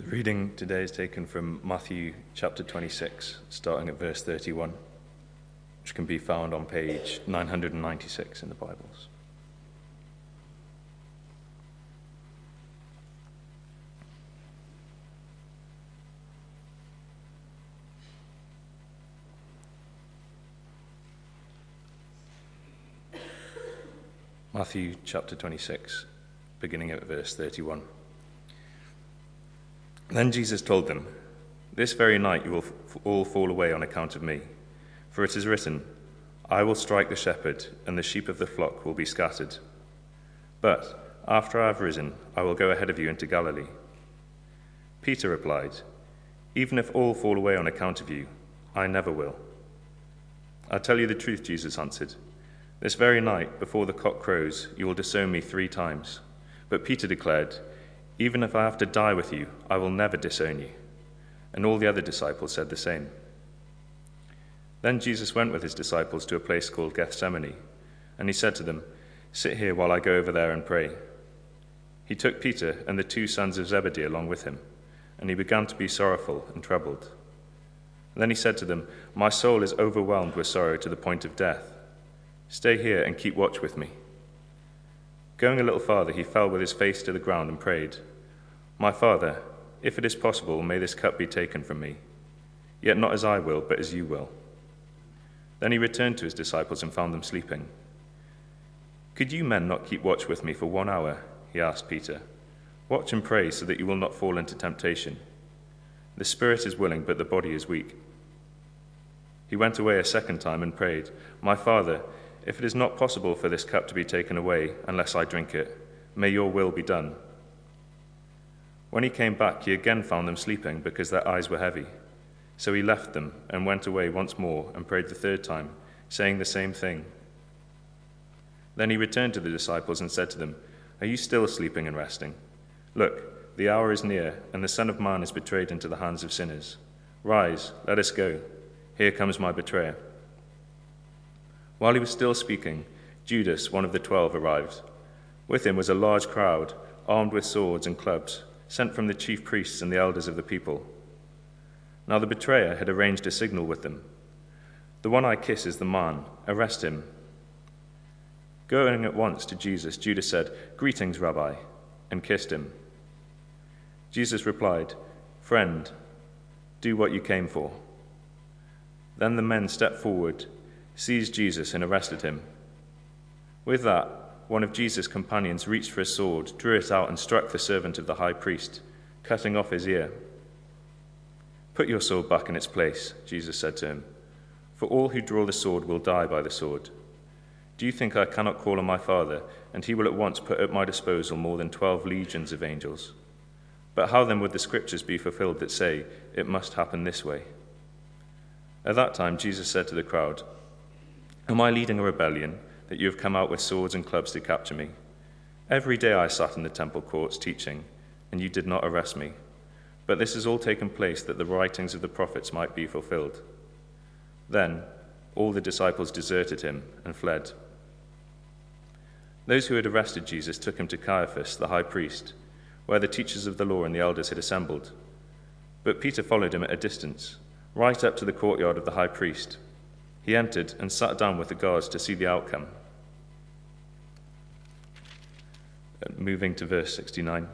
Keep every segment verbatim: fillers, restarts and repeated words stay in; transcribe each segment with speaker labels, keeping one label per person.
Speaker 1: The reading today is taken from Matthew chapter twenty-six, starting at verse thirty-one, which can be found on page nine hundred ninety-six in the Bibles. Matthew chapter twenty-six, beginning at verse thirty-one. Then Jesus told them, "This very night you will all fall away on account of me. For it is written, I will strike the shepherd, and the sheep of the flock will be scattered. But after I have risen, I will go ahead of you into Galilee." Peter replied, "Even if all fall away on account of you, I never will." "I tell you the truth," Jesus answered. "This very night, before the cock crows, you will disown me three times." But Peter declared, "Even if I have to die with you, I will never disown you." And all the other disciples said the same. Then Jesus went with his disciples to a place called Gethsemane, and he said to them, "Sit here while I go over there and pray." He took Peter and the two sons of Zebedee along with him, and he began to be sorrowful and troubled. And then he said to them, "My soul is overwhelmed with sorrow to the point of death. Stay here and keep watch with me." Going a little farther, he fell with his face to the ground and prayed, "My Father, if it is possible, may this cup be taken from me. Yet not as I will, but as you will." Then he returned to his disciples and found them sleeping. "Could you men not keep watch with me for one hour?" he asked Peter. "Watch and pray so that you will not fall into temptation. The spirit is willing, but the body is weak." He went away a second time and prayed, "My Father, if it is not possible for this cup to be taken away unless I drink it, may your will be done." When he came back, he again found them sleeping because their eyes were heavy. So he left them and went away once more and prayed the third time, saying the same thing. Then he returned to the disciples and said to them, "Are you still sleeping and resting? Look, the hour is near, and the Son of Man is betrayed into the hands of sinners. Rise, let us go. Here comes my betrayer." While he was still speaking, Judas, one of the twelve, arrived. With him was a large crowd, armed with swords and clubs, sent from the chief priests and the elders of the people. Now the betrayer had arranged a signal with them. "The one I kiss is the man. Arrest him." Going at once to Jesus, Judas said, "Greetings, Rabbi," and kissed him. Jesus replied, "Friend, do what you came for." Then the men stepped forward, seized Jesus, and arrested him. With that, one of Jesus' companions reached for a sword, drew it out, and struck the servant of the high priest, cutting off his ear. "Put your sword back in its place," Jesus said to him, "for all who draw the sword will die by the sword. Do you think I cannot call on my Father, and he will at once put at my disposal more than twelve legions of angels? But how then would the scriptures be fulfilled that say, 'It must happen this way'?" At that time Jesus said to the crowd, "Am I leading a rebellion, that you have come out with swords and clubs to capture me? Every day I sat in the temple courts teaching, and you did not arrest me. But this has all taken place that the writings of the prophets might be fulfilled." Then all the disciples deserted him and fled. Those who had arrested Jesus took him to Caiaphas, the high priest, where the teachers of the law and the elders had assembled. But Peter followed him at a distance, right up to the courtyard of the high priest. He entered and sat down with the guards to see the outcome. Moving to verse sixty-nine.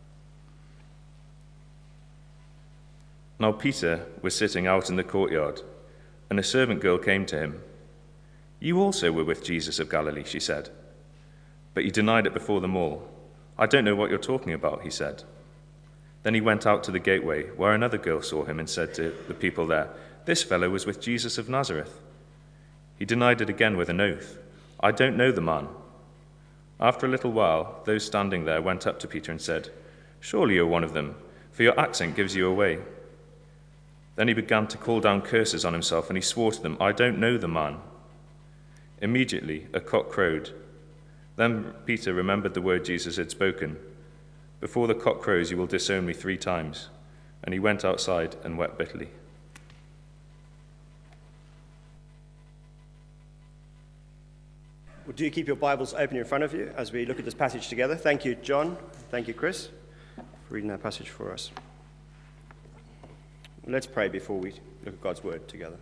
Speaker 1: Now Peter was sitting out in the courtyard, and a servant girl came to him. "You also were with Jesus of Galilee," she said. But he denied it before them all. "I don't know what you're talking about," he said. Then he went out to the gateway, where another girl saw him and said to the people there, "This fellow was with Jesus of Nazareth." He denied it again with an oath, "I don't know the man." After a little while, those standing there went up to Peter and said, "Surely you're one of them, for your accent gives you away." Then he began to call down curses on himself, and he swore to them, "I don't know the man." Immediately a cock crowed. Then Peter remembered the word Jesus had spoken, "Before the cock crows you will disown me three times." And he went outside and wept bitterly.
Speaker 2: Well, do keep your Bibles open in front of you as we look at this passage together. Thank you, John. Thank you, Chris, for reading that passage for us. Let's pray before we look at God's word together.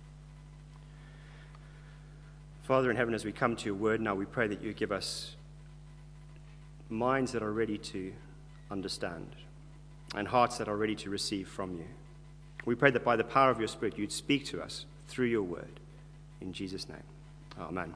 Speaker 2: Father in heaven, as we come to your word now, we pray that you give us minds that are ready to understand and hearts that are ready to receive from you. We pray that by the power of your Spirit, you'd speak to us through your word. In Jesus' name, amen.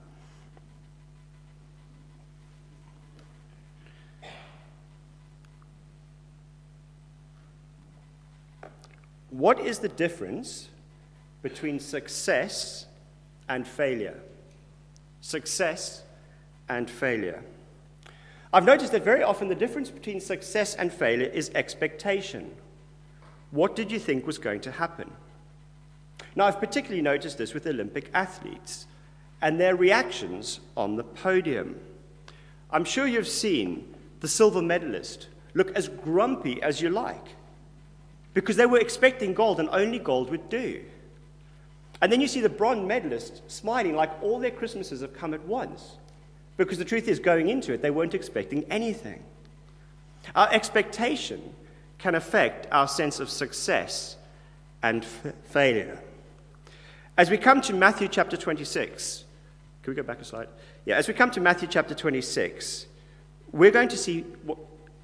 Speaker 2: What is the difference between success and failure? Success and failure. I've noticed that very often the difference between success and failure is expectation. What did you think was going to happen? Now, I've particularly noticed this with Olympic athletes and their reactions on the podium. I'm sure you've seen the silver medalist look as grumpy as you like, because they were expecting gold and only gold would do. And then you see the bronze medalist smiling like all their Christmases have come at once, because the truth is, going into it, they weren't expecting anything. Our expectation can affect our sense of success and f- failure. As we come to Matthew chapter twenty-six, can we go back a slide? Yeah, as we come to Matthew chapter twenty-six, we're going to see what,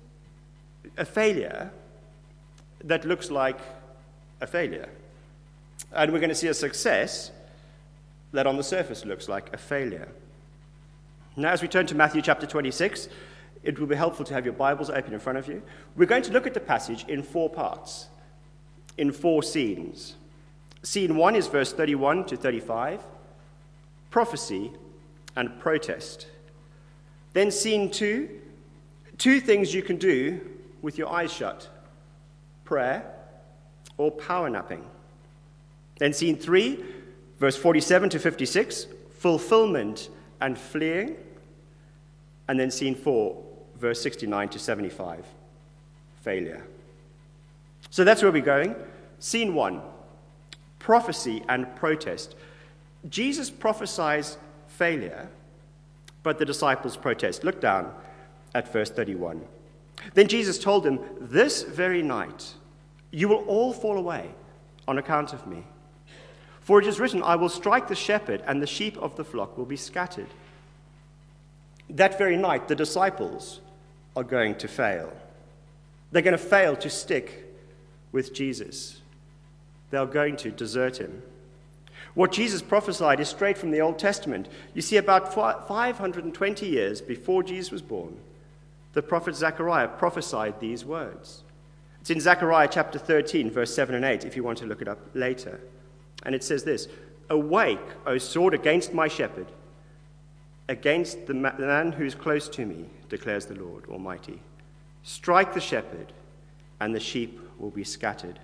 Speaker 2: a failure that looks like a failure. And we're going to see a success that on the surface looks like a failure. Now, as we turn to Matthew chapter twenty-six, it will be helpful to have your Bibles open in front of you. We're going to look at the passage in four parts, in four scenes. Scene one is verse thirty-one to thirty-five, prophecy and protest. Then scene two, two things you can do with your eyes shut: prayer or power napping. Then scene three, verse forty-seven to fifty-six, fulfillment and fleeing. And then scene four, verse sixty-nine to seventy-five, failure. So that's where we're going. Scene one, prophecy and protest. Jesus prophesies failure, but the disciples protest. Look down at verse thirty-one. Then Jesus told them, "This very night you will all fall away on account of me. For it is written, I will strike the shepherd, and the sheep of the flock will be scattered." That very night, the disciples are going to fail. They're going to fail to stick with Jesus. They're going to desert him. What Jesus prophesied is straight from the Old Testament. You see, about five hundred twenty years before Jesus was born, the prophet Zechariah prophesied these words. It's in Zechariah chapter thirteen, verse seven and eight, if you want to look it up later. And it says this: "Awake, O sword, against my shepherd, against the man who is close to me, declares the Lord Almighty. Strike the shepherd, and the sheep will be scattered."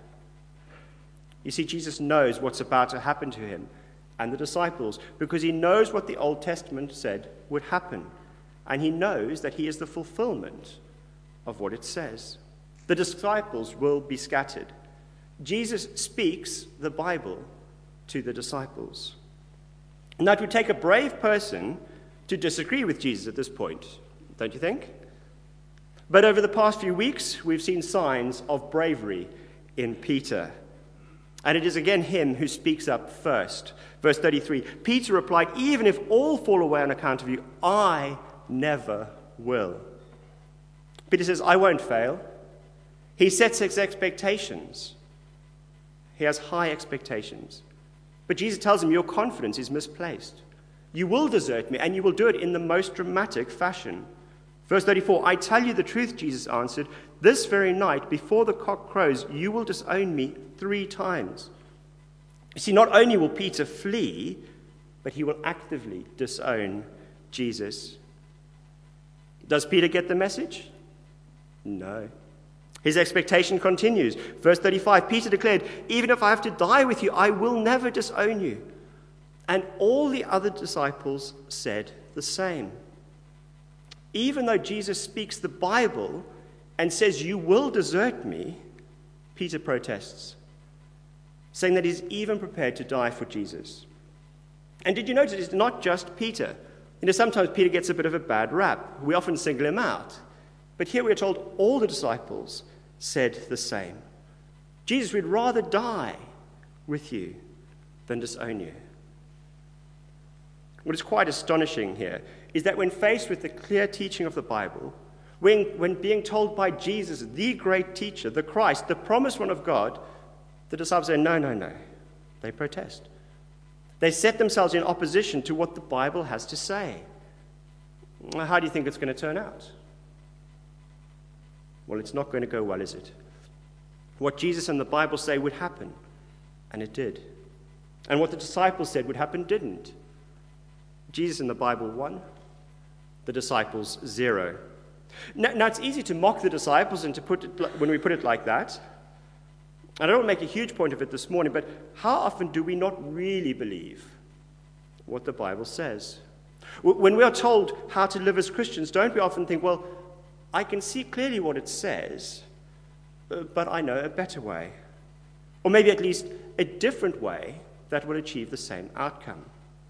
Speaker 2: You see, Jesus knows what's about to happen to him and the disciples, because he knows what the Old Testament said would happen. And he knows that he is the fulfillment of what it says. The disciples will be scattered. Jesus speaks the Bible to the disciples. Now, it would take a brave person to disagree with Jesus at this point, don't you think? But over the past few weeks, we've seen signs of bravery in Peter. And it is again him who speaks up first. Verse thirty-three, Peter replied, "Even if all fall away on account of you, I never will." Peter says, I won't fail. He sets his expectations. He has high expectations. But Jesus tells him, your confidence is misplaced. You will desert me, and you will do it in the most dramatic fashion. Verse thirty-four, "I tell you the truth," Jesus answered, "this very night, before the cock crows, you will disown me three times." You see, not only will Peter flee, but he will actively disown Jesus. Does Peter get the message? No. His expectation continues. Verse thirty-five, Peter declared, "Even if I have to die with you, I will never disown you." And all the other disciples said the same. Even though Jesus speaks the Bible and says, "You will desert me," Peter protests, saying that he's even prepared to die for Jesus. And did you notice it's not just Peter? You know, sometimes Peter gets a bit of a bad rap. We often single him out. But here we are told all the disciples said the same. Jesus, we'd rather die with you than disown you. What is quite astonishing here is that when faced with the clear teaching of the Bible, when, when being told by Jesus, the great teacher, the Christ, the promised one of God, the disciples say, no, no, no. They protest. They set themselves in opposition to what the Bible has to say. How do you think it's going to turn out? Well, it's not going to go well, is it? What Jesus and the Bible say would happen, and it did. And what the disciples said would happen didn't. Jesus and the Bible won, the disciples zero. Now, now it's easy to mock the disciples and to put it, when we put it like that. And I don't make a huge point of it this morning, but how often do we not really believe what the Bible says? When we are told how to live as Christians, don't we often think, well, I can see clearly what it says, but I know a better way. Or maybe at least a different way that will achieve the same outcome.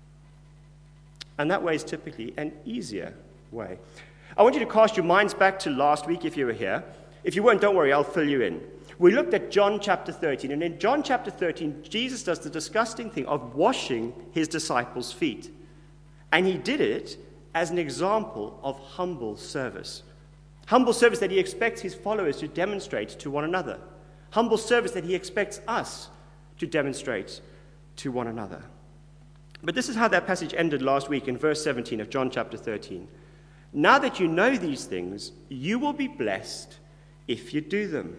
Speaker 2: And that way is typically an easier way. I want you to cast your minds back to last week if you were here. If you weren't, don't worry, I'll fill you in. We looked at John chapter thirteen, and in John chapter thirteen, Jesus does the disgusting thing of washing his disciples' feet. And he did it as an example of humble service. Humble service that he expects his followers to demonstrate to one another. Humble service that he expects us to demonstrate to one another. But this is how that passage ended last week in verse seventeen of John chapter thirteen. Now that you know these things, you will be blessed if you do them.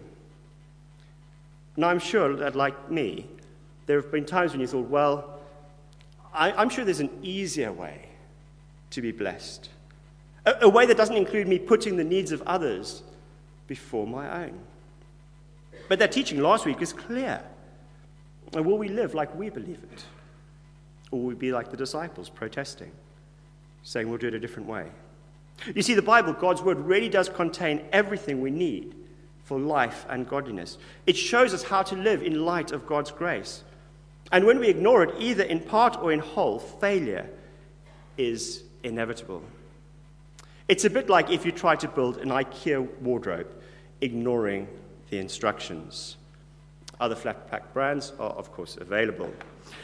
Speaker 2: Now, I'm sure that, like me, there have been times when you thought, well, I, I'm sure there's an easier way to be blessed. A, a way that doesn't include me putting the needs of others before my own. But that teaching last week is clear. And will we live like we believe it? Or will we be like the disciples, protesting, saying we'll do it a different way? You see, the Bible, God's word, really does contain everything we need for life and godliness. It shows us how to live in light of God's grace. And when we ignore it, either in part or in whole, failure is inevitable. It's a bit like if you try to build an IKEA wardrobe, ignoring the instructions. Other flat-pack brands are, of course, available.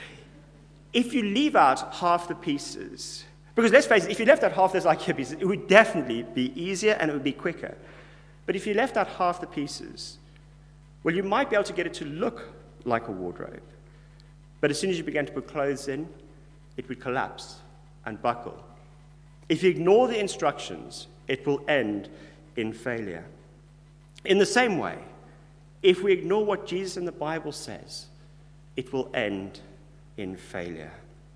Speaker 2: If you leave out half the pieces, because let's face it, if you left out half those IKEA pieces, it would definitely be easier and it would be quicker. But if you left out half the pieces, well, you might be able to get it to look like a wardrobe. But as soon as you began to put clothes in, it would collapse and buckle. If you ignore the instructions, it will end in failure. In the same way, if we ignore what Jesus in the Bible says, it will end in failure.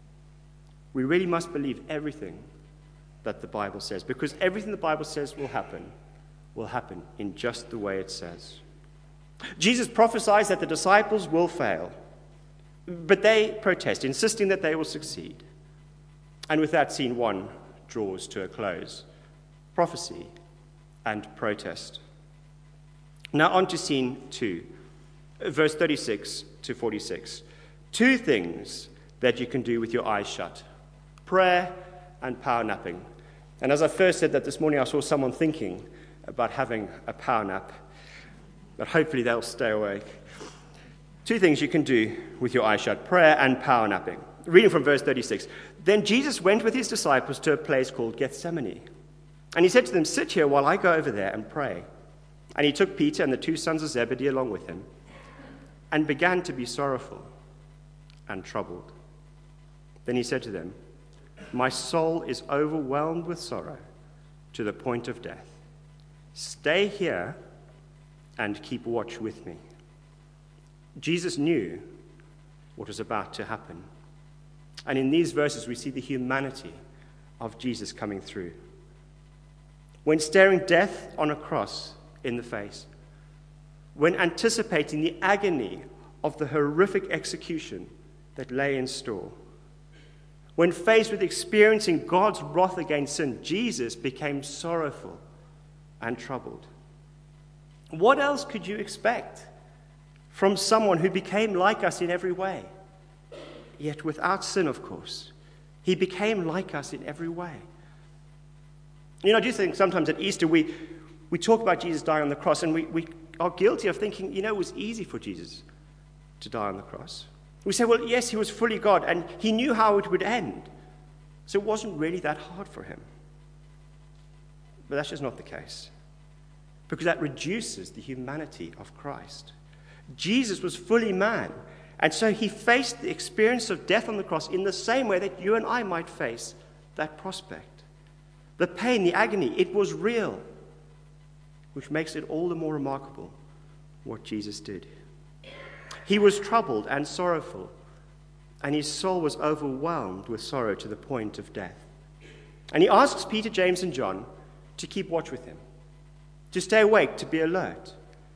Speaker 2: We really must believe everything that the Bible says, because everything the Bible says will happen, will happen in just the way it says. Jesus prophesies that the disciples will fail, but they protest, insisting that they will succeed. And with that, scene one draws to a close. Prophecy and protest. Now on to scene two, verse thirty-six to forty-six. Two things that you can do with your eyes shut: prayer and power napping. And as I first said that this morning, I saw someone thinking about having a power nap, but hopefully they'll stay awake. Two things you can do with your eyes shut: prayer and power napping. Reading from verse thirty-six. Then Jesus went with his disciples to a place called Gethsemane. And he said to them, "Sit here while I go over there and pray." And he took Peter and the two sons of Zebedee along with him and began to be sorrowful and troubled. Then he said to them, "My soul is overwhelmed with sorrow to the point of death. Stay here and keep watch with me." Jesus knew what was about to happen. And in these verses, we see the humanity of Jesus coming through. When staring death on a cross in the face, when anticipating the agony of the horrific execution that lay in store, when faced with experiencing God's wrath against sin, Jesus became sorrowful and troubled. What else could you expect from someone who became like us in every way? Yet without sin, of course. He became like us in every way. You know, I do think sometimes at Easter we, we talk about Jesus dying on the cross, and we, we are guilty of thinking, you know, it was easy for Jesus to die on the cross. We say, well, yes, he was fully God, and he knew how it would end. So it wasn't really that hard for him. But that's just not the case, because that reduces the humanity of Christ. Jesus was fully man, and so he faced the experience of death on the cross in the same way that you and I might face that prospect. The pain, the agony, it was real, which makes it all the more remarkable what Jesus did. He was troubled and sorrowful, and his soul was overwhelmed with sorrow to the point of death. And he asks Peter, James, and John to keep watch with him, to stay awake, to be alert.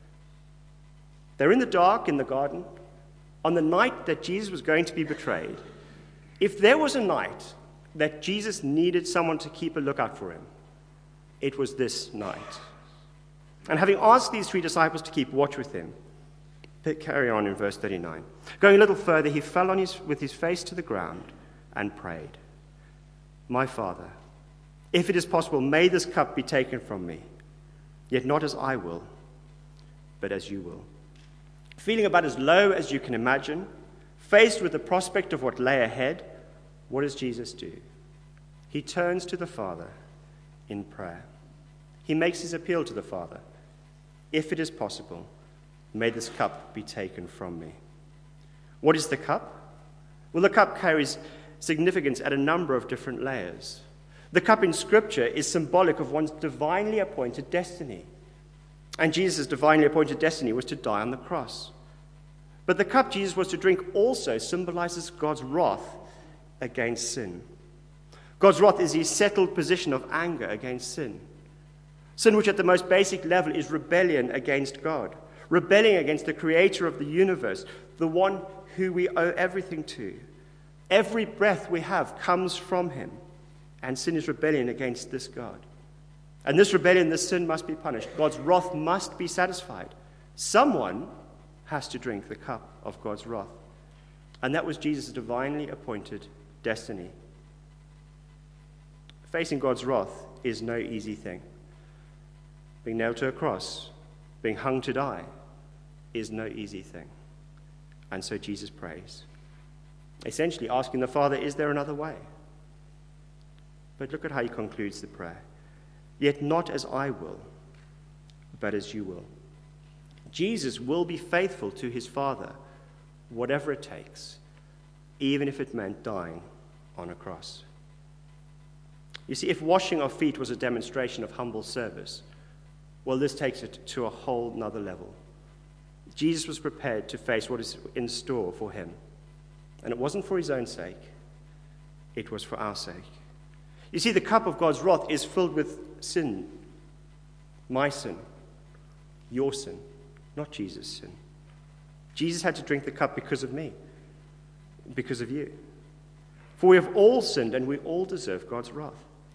Speaker 2: They're in the dark in the garden on the night that Jesus was going to be betrayed. If there was a night that Jesus needed someone to keep a lookout for him, it was this night. And having asked these three disciples to keep watch with him, they carry on in verse thirty-nine. Going a little further, he fell on his, with his face to the ground and prayed, "My Father, if it is possible, may this cup be taken from me, yet not as I will, but as you will." Feeling about as low as you can imagine, faced with the prospect of what lay ahead, what does Jesus do? He turns to the Father in prayer. He makes his appeal to the Father. If it is possible, may this cup be taken from me. What is the cup? Well, the cup carries significance at a number of different layers. The cup in Scripture is symbolic of one's divinely appointed destiny. And Jesus' divinely appointed destiny was to die on the cross. But the cup Jesus was to drink also symbolizes God's wrath against sin. God's wrath is his settled position of anger against sin. Sin, which at the most basic level is rebellion against God, rebelling against the creator of the universe, the one who we owe everything to. Every breath we have comes from him, and sin is rebellion against this God. And this rebellion, this sin must be punished. God's wrath must be satisfied. Someone has to drink the cup of God's wrath. And that was Jesus' divinely appointed destiny. Facing God's wrath is no easy thing. Being nailed to a cross, being hung to die, is no easy thing. And so Jesus prays, essentially asking the Father, is there another way? But look at how he concludes the prayer. Yet not as I will, but as you will. Jesus will be faithful to his Father, whatever it takes, even if it meant dying on a cross. You see, if washing of feet was a demonstration of humble service, well, this takes it to a whole nother level. Jesus was prepared to face what is in store for him. And it wasn't for his own sake. It was for our sake. You see, the cup of God's wrath is filled with sin. My sin. Your sin. Not Jesus' sin. Jesus had to drink the cup because of me. Because of you. For we have all sinned and we all deserve God's wrath.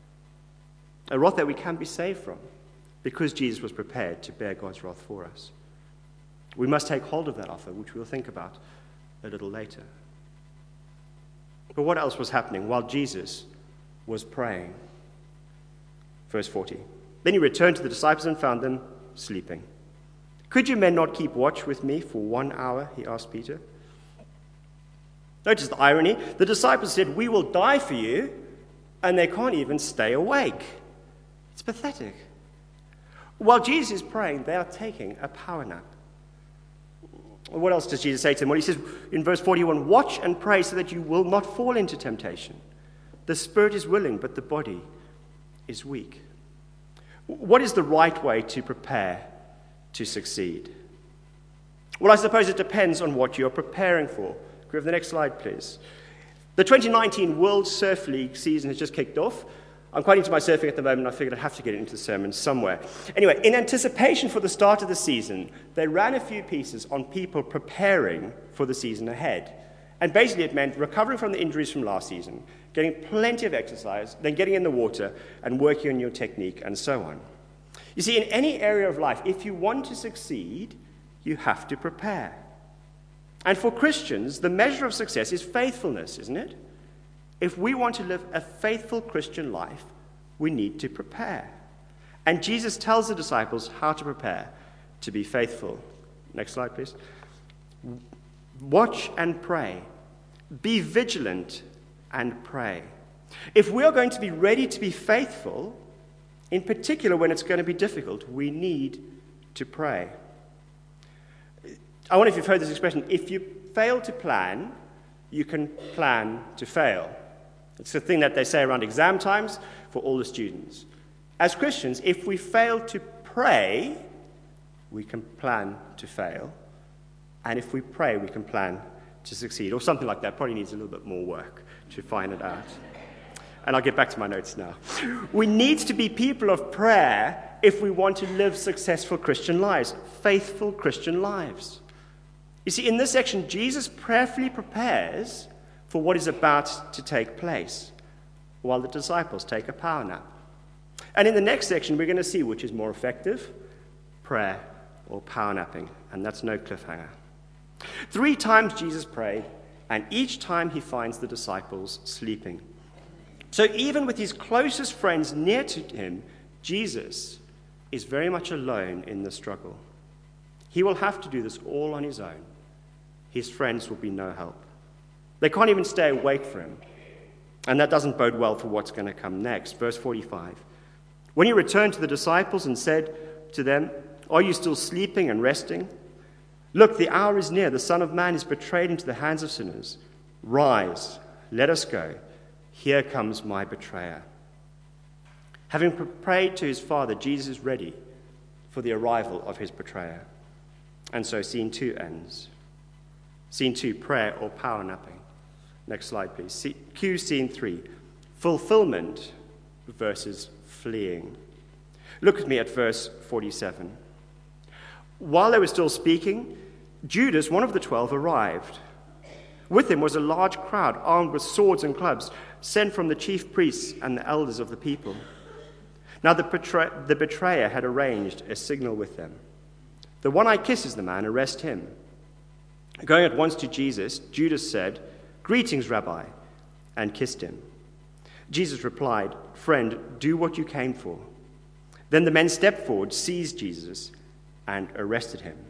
Speaker 2: A wrath that we can be saved from, because Jesus was prepared to bear God's wrath for us. We must take hold of that offer, which we'll think about a little later. But what else was happening while Jesus was praying? Verse forty. Then he returned to the disciples and found them sleeping. Could you men not keep watch with me for one hour? He asked Peter. Notice the irony. The disciples said, we will die for you, and they can't even stay awake. It's pathetic. While Jesus is praying, they are taking a power nap. What else does Jesus say to them? Well, he says in verse forty-one, watch and pray so that you will not fall into temptation. The spirit is willing, but the body is weak. What is the right way to prepare to succeed? Well, I suppose it depends on what you're preparing for. Can we have the next slide, please? The twenty nineteen World Surf League season has just kicked off. I'm quite into my surfing at the moment, and I figured I'd have to get it into the sermon somewhere. Anyway, in anticipation for the start of the season, they ran a few pieces on people preparing for the season ahead. And basically it meant recovering from the injuries from last season, getting plenty of exercise, then getting in the water and working on your technique and so on. You see, in any area of life, if you want to succeed, you have to prepare. And for Christians, the measure of success is faithfulness, isn't it? If we want to live a faithful Christian life, we need to prepare. And Jesus tells the disciples how to prepare to be faithful. Next slide, please. Watch and pray. Be vigilant and pray. If we are going to be ready to be faithful, in particular when it's going to be difficult, we need to pray. I wonder if you've heard this expression, if you fail to plan, you can plan to fail. It's the thing that they say around exam times for all the students. As Christians, if we fail to pray, we can plan to fail. And if we pray, we can plan to succeed. Or something like that. Probably needs a little bit more work to find it out. And I'll get back to my notes now. We need to be people of prayer if we want to live successful Christian lives, faithful Christian lives. You see, in this section, Jesus prayerfully prepares for what is about to take place, while the disciples take a power nap. And in the next section, we're going to see which is more effective, prayer or power napping. And that's no cliffhanger. Three times Jesus prayed, and each time he finds the disciples sleeping. So even with his closest friends near to him, Jesus is very much alone in the struggle. He will have to do this all on his own. His friends will be no help. They can't even stay awake for him. And that doesn't bode well for what's going to come next. Verse forty-five. When he returned to the disciples and said to them, "Are you still sleeping and resting? Look, the hour is near. The Son of Man is betrayed into the hands of sinners. Rise, let us go. Here comes my betrayer." Having prayed to his Father, Jesus is ready for the arrival of his betrayer. And so scene two ends. Scene two, prayer or power napping. Next slide, please. Cue scene three, fulfillment versus fleeing. Look at me at verse forty-seven. While they were still speaking, Judas, one of the twelve, arrived. With him was a large crowd armed with swords and clubs, sent from the chief priests and the elders of the people. Now the, betray- the betrayer had arranged a signal with them. "The one I kiss is the man, arrest him." Going at once to Jesus, Judas said, "Greetings, Rabbi," and kissed him. Jesus replied, "Friend, do what you came for." Then the men stepped forward, seized Jesus, and arrested him.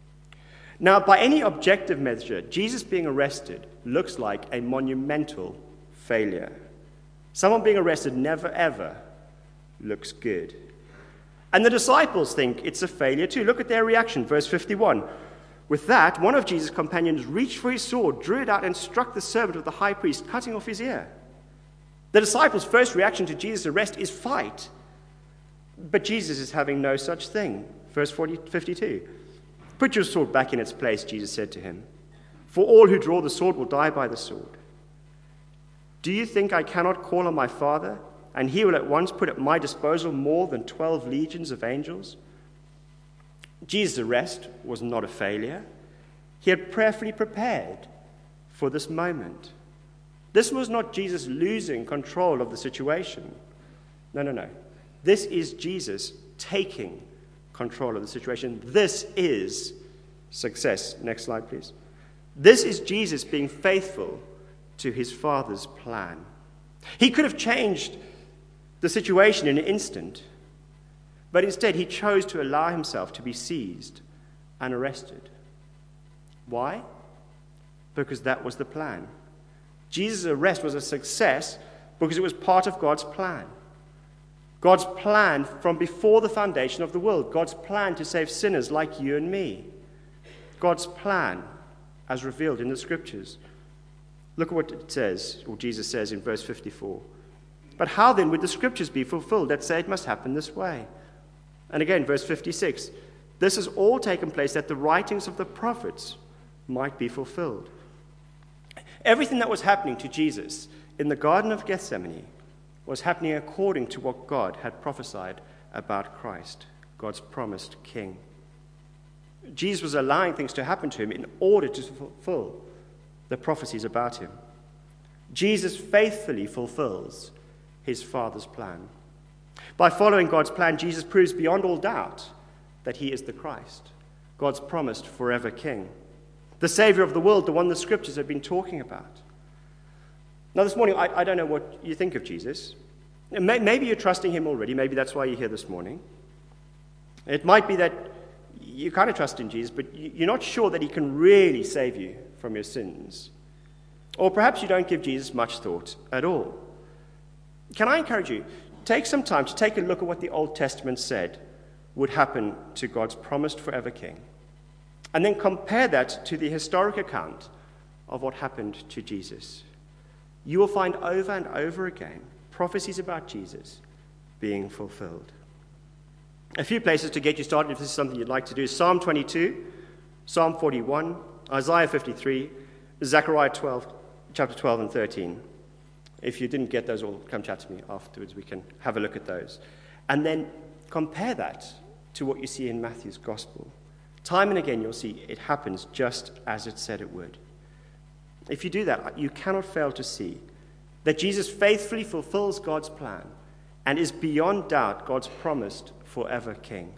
Speaker 2: Now, by any objective measure, Jesus being arrested looks like a monumental failure. Someone being arrested never, ever looks good. And the disciples think it's a failure too. Look at their reaction, verse fifty-one. With that, one of Jesus' companions reached for his sword, drew it out, and struck the servant of the high priest, cutting off his ear. The disciples' first reaction to Jesus' arrest is fight. But Jesus is having no such thing. Verse forty, fifty-two. "Put your sword back in its place," Jesus said to him. "For all who draw the sword will die by the sword. Do you think I cannot call on my Father, and he will at once put at my disposal more than twelve legions of angels?" Jesus' arrest was not a failure. He had prayerfully prepared for this moment. This was not Jesus losing control of the situation. No, no, no. This is Jesus taking control of the situation. This is success. Next slide, please. This is Jesus being faithful to his Father's plan. He could have changed the situation in an instant, but instead he chose to allow himself to be seized and arrested. Why? Because that was the plan. Jesus' arrest was a success because it was part of God's plan. God's plan from before the foundation of the world. God's plan to save sinners like you and me. God's plan as revealed in the Scriptures. Look at what it says, or Jesus says in verse fifty-four. "But how then would the Scriptures be fulfilled that say it must happen this way?" And again, verse fifty-six. "This has all taken place that the writings of the prophets might be fulfilled." Everything that was happening to Jesus in the Garden of Gethsemane was happening according to what God had prophesied about Christ, God's promised king. Jesus was allowing things to happen to him in order to fulfill the prophecies about him. Jesus faithfully fulfills his Father's plan. By following God's plan, Jesus proves beyond all doubt that he is the Christ, God's promised forever king, the Savior of the world, the one the Scriptures have been talking about. Now, this morning, I, I don't know what you think of Jesus. Maybe you're trusting him already. Maybe that's why you're here this morning. It might be that you kind of trust in Jesus, but you're not sure that he can really save you from your sins. Or perhaps you don't give Jesus much thought at all. Can I encourage you, take some time to take a look at what the Old Testament said would happen to God's promised forever king, and then compare that to the historic account of what happened to Jesus. You will find over and over again prophecies about Jesus being fulfilled. A few places to get you started if this is something you'd like to do: Psalm twenty-two, Psalm forty-one, Isaiah fifty-three, Zechariah twelve, chapter twelve and thirteen. If you didn't get those, all come chat to me afterwards. We can have a look at those. And then compare that to what you see in Matthew's gospel. Time and again, you'll see it happens just as it said it would. If you do that, you cannot fail to see that Jesus faithfully fulfills God's plan and is beyond doubt God's promised forever king.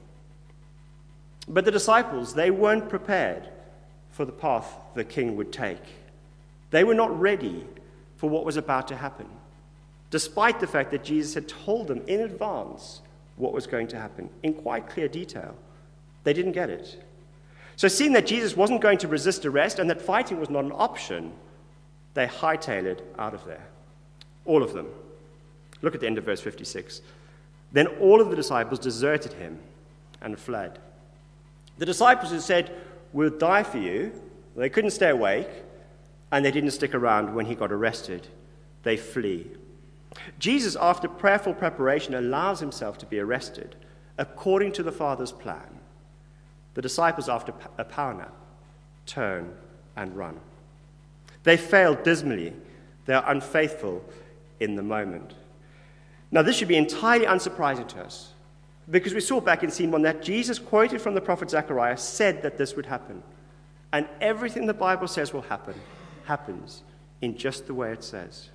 Speaker 2: But the disciples, they weren't prepared for the path the king would take. They were not ready for what was about to happen, despite the fact that Jesus had told them in advance what was going to happen in quite clear detail. They didn't get it. So seeing that Jesus wasn't going to resist arrest and that fighting was not an option, they hightailed it out of there. All of them. Look at the end of verse fifty-six. Then all of the disciples deserted him and fled. The disciples who said, "We'll die for you," they couldn't stay awake, and they didn't stick around when he got arrested. They flee. Jesus, after prayerful preparation, allows himself to be arrested according to the Father's plan. The disciples, after a power nap, turn and run. They fail dismally. They are unfaithful in the moment. Now, this should be entirely unsurprising to us, because we saw back in scene one that Jesus, quoted from the prophet Zechariah, said that this would happen. And everything the Bible says will happen, happens in just the way it says.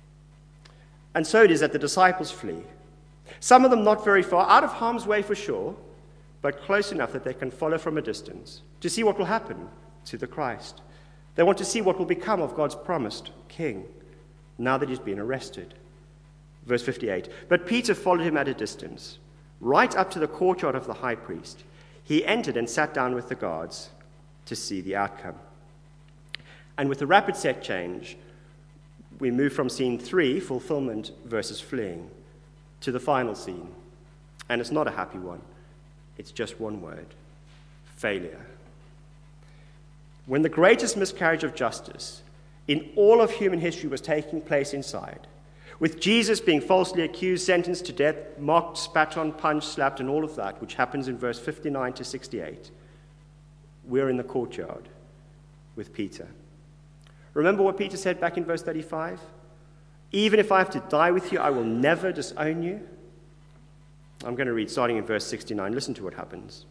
Speaker 2: And so it is that the disciples flee. Some of them not very far, out of harm's way for sure, but close enough that they can follow from a distance to see what will happen to the Christ. They want to see what will become of God's promised king now that he's been arrested. Verse fifty-eight, but Peter followed him at a distance, right up to the courtyard of the high priest. He entered and sat down with the guards to see the outcome. And with the rapid set change, we move from scene three, fulfillment versus fleeing, to the final scene. And it's not a happy one. It's just one word: failure. When the greatest miscarriage of justice in all of human history was taking place inside, with Jesus being falsely accused, sentenced to death, mocked, spat on, punched, slapped, and all of that, which happens in verse fifty-nine to sixty-eight, we're in the courtyard with Peter. Remember what Peter said back in verse thirty-five? Even if I have to die with you, I will never disown you. I'm going to read starting in verse sixty-nine. Listen to what happens.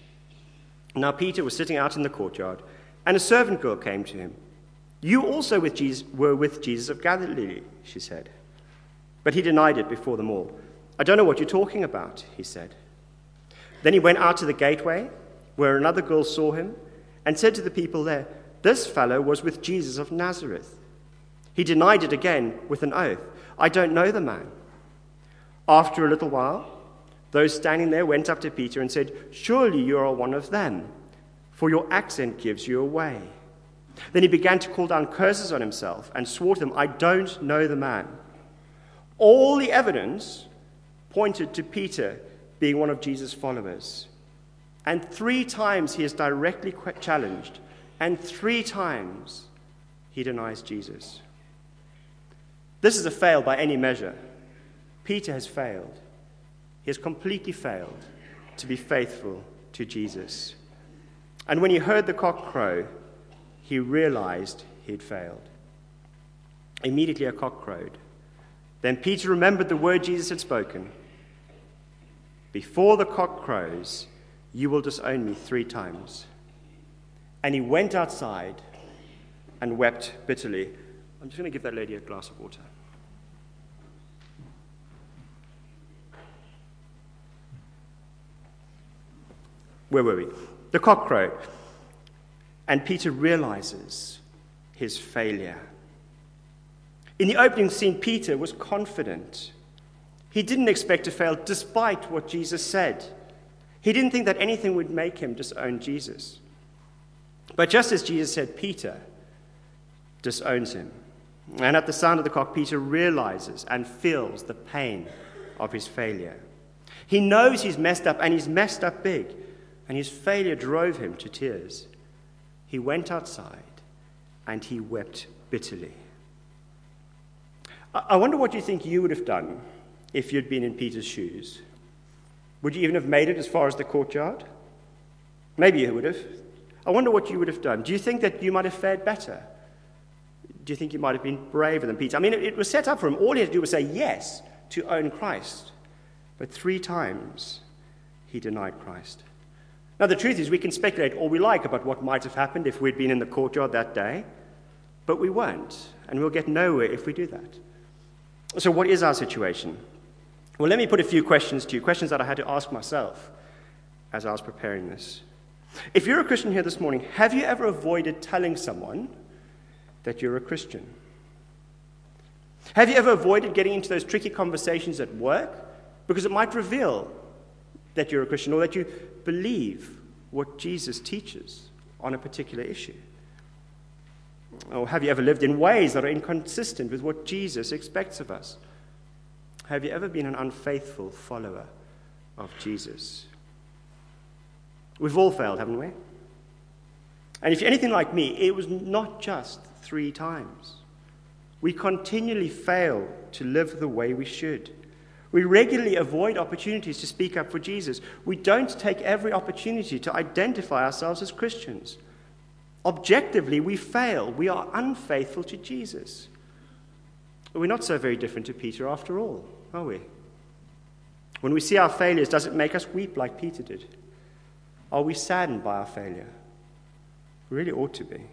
Speaker 2: Now Peter was sitting out in the courtyard, and a servant girl came to him. You also with Jesus, were with Jesus of Galilee, she said. But he denied it before them all. I don't know what you're talking about, he said. Then he went out to the gateway, where another girl saw him, and said to the people there, this fellow was with Jesus of Nazareth. He denied it again with an oath. I don't know the man. After a little while, those standing there went up to Peter and said, surely you are one of them, for your accent gives you away. Then he began to call down curses on himself and swore to them, I don't know the man. All the evidence pointed to Peter being one of Jesus' followers. And three times he is directly challenged, and three times he denies Jesus. This is a fail by any measure. Peter has failed. He has completely failed to be faithful to Jesus. And when he heard the cock crow, he realized he'd failed. Immediately a cock crowed. Then Peter remembered the word Jesus had spoken. Before the cock crows, you will disown me three times. And he went outside and wept bitterly. I'm just going to give that lady a glass of water. Where were we? The cock crowed. And Peter realizes his failure. In the opening scene, Peter was confident. He didn't expect to fail despite what Jesus said. He didn't think that anything would make him disown Jesus. But just as Jesus said, Peter disowns him. And at the sound of the cock, Peter realizes and feels the pain of his failure. He knows he's messed up, and he's messed up big, and his failure drove him to tears. He went outside, and he wept bitterly. I wonder what you think you would have done if you'd been in Peter's shoes. Would you even have made it as far as the courtyard? Maybe you would have. I wonder what you would have done. Do you think that you might have fared better? Do you think you might have been braver than Peter? I mean, it, it was set up for him. All he had to do was say yes to own Christ. But three times he denied Christ. Now, the truth is, we can speculate all we like about what might have happened if we'd been in the courtyard that day, but we won't, and we'll get nowhere if we do that. So what is our situation? Well, let me put a few questions to you, questions that I had to ask myself as I was preparing this. If you're a Christian here this morning, have you ever avoided telling someone that you're a Christian? Have you ever avoided getting into those tricky conversations at work because it might reveal that you're a Christian or that you believe what Jesus teaches on a particular issue? Or have you ever lived in ways that are inconsistent with what Jesus expects of us? Have you ever been an unfaithful follower of Jesus? We've all failed, haven't we? And if you're anything like me, it was not just three times. We continually fail to live the way we should. We regularly avoid opportunities to speak up for Jesus. We don't take every opportunity to identify ourselves as Christians. Objectively, we fail. We are unfaithful to Jesus. But we're not so very different to Peter after all, are we? When we see our failures, does it make us weep like Peter did? Are we saddened by our failure? We really ought to be.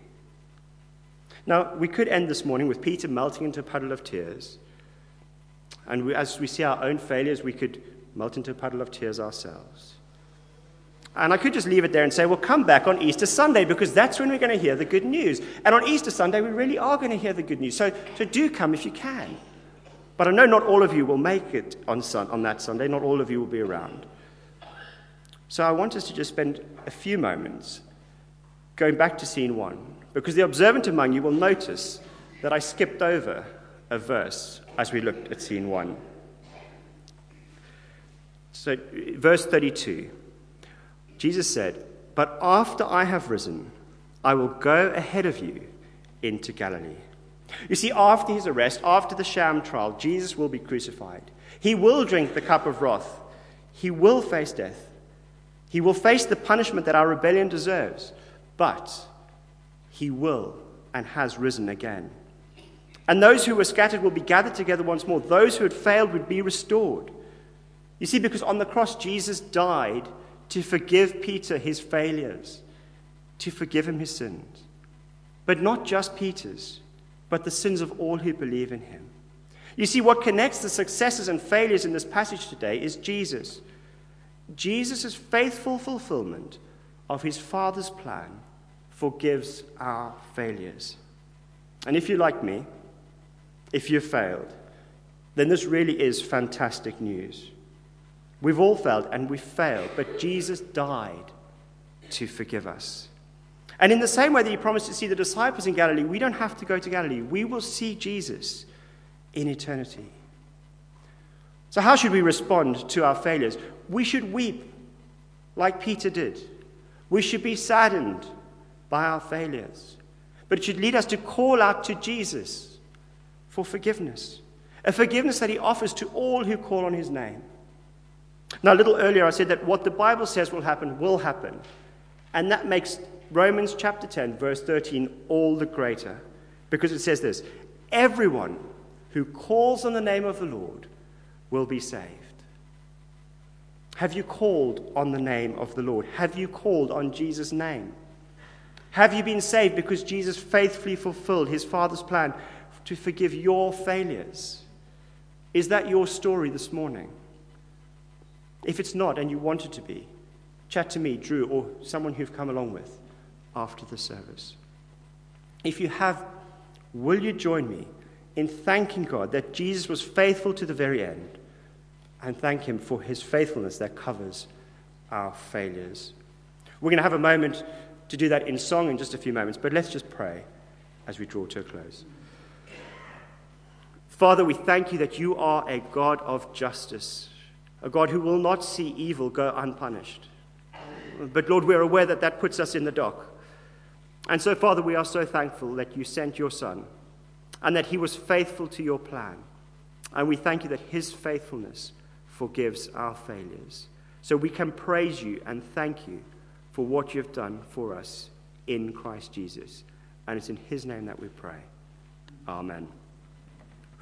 Speaker 2: Now, we could end this morning with Peter melting into a puddle of tears. And we, as we see our own failures, we could melt into a puddle of tears ourselves. And I could just leave it there and say, well, come back on Easter Sunday, because that's when we're going to hear the good news. And on Easter Sunday, we really are going to hear the good news. So, so do come if you can. But I know not all of you will make it on, sun, on that Sunday. Not all of you will be around. So I want us to just spend a few moments going back to scene one, because the observant among you will notice that I skipped over a verse as we looked at scene one. So, verse thirty-two, Jesus said, "But after I have risen, I will go ahead of you into Galilee." You see, after his arrest, after the sham trial, Jesus will be crucified. He will drink the cup of wrath. He will face death. He will face the punishment that our rebellion deserves. But he will and has risen again. And those who were scattered will be gathered together once more. Those who had failed would be restored. You see, because on the cross, Jesus died to forgive Peter his failures, to forgive him his sins. But not just Peter's, but the sins of all who believe in him. You see, what connects the successes and failures in this passage today is Jesus. Jesus' faithful fulfillment of his Father's plan forgives our failures. And if you're like me, if you've failed, then this really is fantastic news. We've all failed, and we've failed, but Jesus died to forgive us. And in the same way that he promised to see the disciples in Galilee, we don't have to go to Galilee. We will see Jesus in eternity. So how should we respond to our failures? We should weep like Peter did. We should be saddened by our failures. But it should lead us to call out to Jesus for forgiveness, a forgiveness that he offers to all who call on his name. Now, a little earlier I said that what the Bible says will happen will happen. And that makes Romans chapter ten, verse thirteen, all the greater. Because it says this: everyone who calls on the name of the Lord will be saved. Have you called on the name of the Lord? Have you called on Jesus' name? Have you been saved because Jesus faithfully fulfilled his Father's plan to forgive your failures? Is that your story this morning? If it's not, and you want it to be, chat to me, Drew, or someone you've come along with after the service. If you have, will you join me in thanking God that Jesus was faithful to the very end, and thank him for his faithfulness that covers our failures. We're going to have a moment to do that in song in just a few moments, but let's just pray as we draw to a close. Father, we thank you that you are a God of justice, a God who will not see evil go unpunished. But Lord, we're aware that that puts us in the dock. And so, Father, we are so thankful that you sent your Son and that he was faithful to your plan. And we thank you that his faithfulness forgives our failures. So we can praise you and thank you for what you've done for us in Christ Jesus. And it's in his name that we pray. Amen.